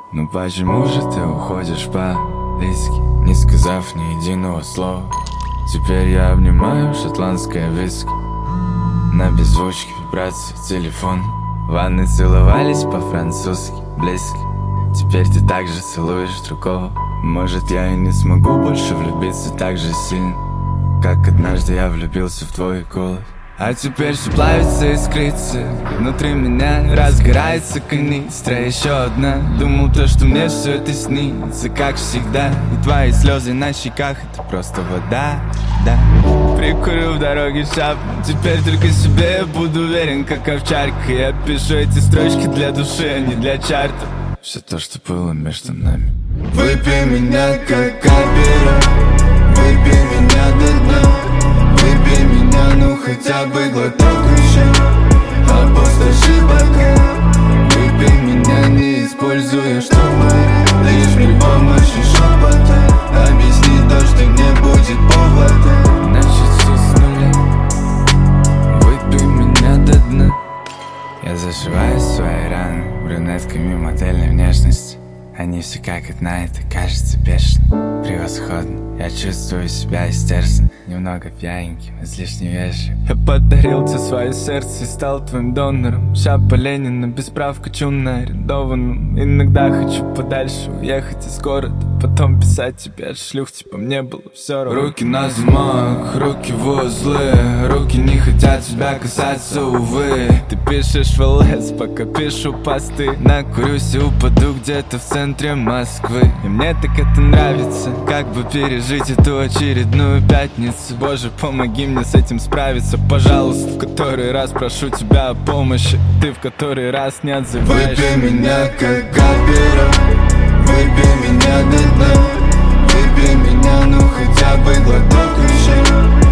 Ну почему же ты уходишь по-близки, не сказав ни единого слова? Теперь я обнимаю шотландское виски, на беззвучке вибрации телефон. В ванной целовались по-французски, близко. Теперь ты так же целуешь другого. Может, я и не смогу больше влюбиться так же сильно, как однажды я влюбился в твой голос. А теперь все плавится, искрится, внутри меня разгорается канистра. Еще одна, думал то, что мне все это снится, как всегда. И твои слезы на щеках, это просто вода, да. Прикурю в дороге шапку, теперь только себе я буду уверен, как овчарка. Я пишу эти строчки для души, а не для чартов. Все то, что было между нами. Выпей меня, как капера, выпей меня до дна. Выпей меня, ну хотя бы глоток еще, опустоши бокал. Выпей меня, не используя чтобы лишь при помощи шепота объясни то, что не будет повода. Начать все с нуля. Выпей меня до дна. Я зашиваю свои раны брюнетками модельной внешности. Они все как одна, это кажется бешено, превосходно. Я чувствую себя истерзанным, немного пьяненьким, излишне вежливым. Я подарил тебе свое сердце и стал твоим донором. Шапа Ленина, без прав качу на арендованном. Иногда хочу подальше уехать из города, потом писать тебе от шлюх, типа мне было все равно. Руки на замок, руки в узлы, руки не хотят тебя касаться, увы. Ты пишешь в ЛС, пока пишу посты. Накурюсь и упаду где-то в центре Москвы. И мне так это нравится, как бы пережить эту очередную пятницу. Боже, помоги мне с этим справиться, пожалуйста. В который раз прошу тебя о помощи, ты в который раз не отзываешься. Выпей меня, как капера, выпей меня до дна. Выпей меня, ну хотя бы глоток еще,